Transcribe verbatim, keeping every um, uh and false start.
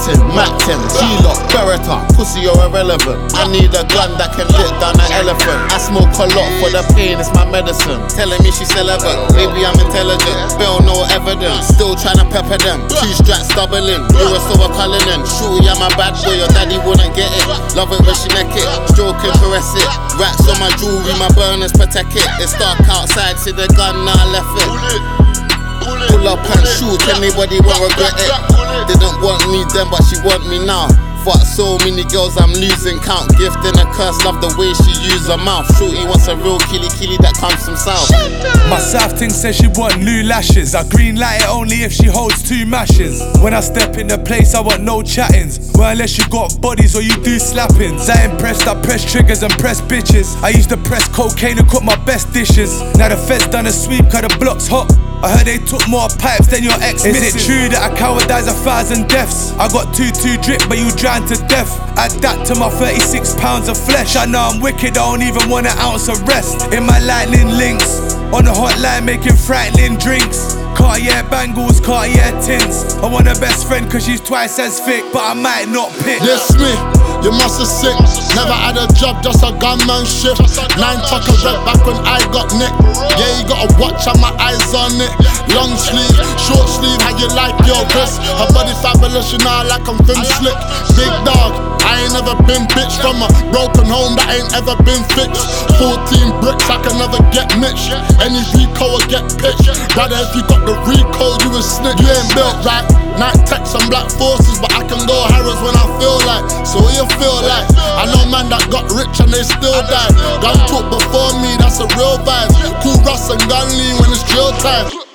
Martin, Mactin, G-Lock, Beretta, pussy you're irrelevant. I need a gun that can lick down an elephant. I smoke a lot for the pain, it's my medicine. Telling me she's celibate, maybe I'm intelligent. Bill no evidence, still tryna pepper them. Two straps doubling, you're a silver Cullinan. Shooty, I'm a bad boy, your daddy wouldn't get it. Love it when she neck it, stroke and caress it. Racks on my jewelry, my burners protect it. It's dark outside, see the gun, now I left it. Pull up and shoot, anybody won't regret it. Didn't want me then, but she want me now. Fuck so many girls, I'm losing count. Gift and a curse, love the way she use her mouth. Shorty wants a real killy killy that comes from south. My south ting says she want new lashes. I green light it only if she holds two mashes. When I step in the place, I want no chattings. Well, unless you got bodies or you do slappings. I impressed, I press triggers and press bitches. I used to press cocaine and cook my best dishes. Now the feds done a sweep, cause the block's hot. I heard they took more pipes than your ex. Is it true that I cowardize a thousand deaths? I got two two drip, but you drowned to death. Add that to my thirty-six pounds of flesh. I know I'm wicked, I don't even want an ounce of rest. In my lightning links, on the hotline making frightening drinks. Cartier bangles, Cartier tins. I want a best friend cause she's twice as thick, but I might not pick. This me, you must have sick. Never had a job, just a gunman shift. Nine tuckers red back when I got nicked. Yeah, you gotta watch how my eyes on it. Long sleeve, short sleeve, how you like your wrist. Her body fabulous, you know like I'm film slick. Big dog, I ain't never been bitch. From a broken home that ain't ever been fixed. Fourteen bricks, I can never get Mitch. Any Rico will get pitched. Brother, if you got the Rico, you a snitch. You ain't built right. Night techs and black forces, but I can go Harrods when I feel like. So what you feel like? I know man that got rich and they still died. Gun talk before me, that's a real vibe. Cool Russ and Gunley when it's drill time.